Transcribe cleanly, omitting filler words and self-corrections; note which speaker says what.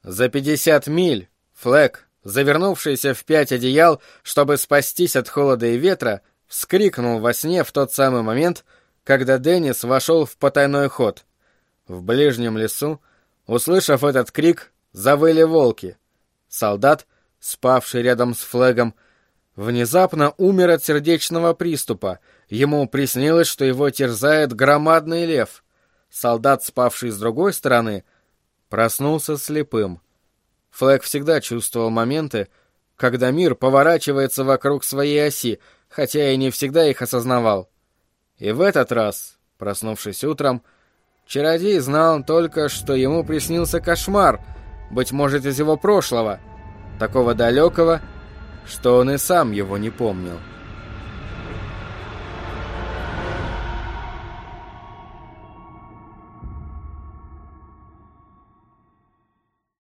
Speaker 1: За 50 миль Флэк, завернувшийся в 5 одеял, чтобы спастись от холода и ветра, вскрикнул во сне в тот самый момент, когда Деннис вошел в потайной ход. В ближнем лесу, услышав этот крик, завыли волки. Солдат, спавший рядом с Флэгом, внезапно умер от сердечного приступа. Ему приснилось, что его терзает громадный лев. Солдат, спавший с другой стороны, проснулся слепым. Флэг всегда чувствовал моменты, когда мир поворачивается вокруг своей оси, хотя и не всегда их осознавал. И в этот раз, проснувшись утром, чародей знал только, что ему приснился кошмар, быть может, из его прошлого, такого далекого, что он и сам его не помнил.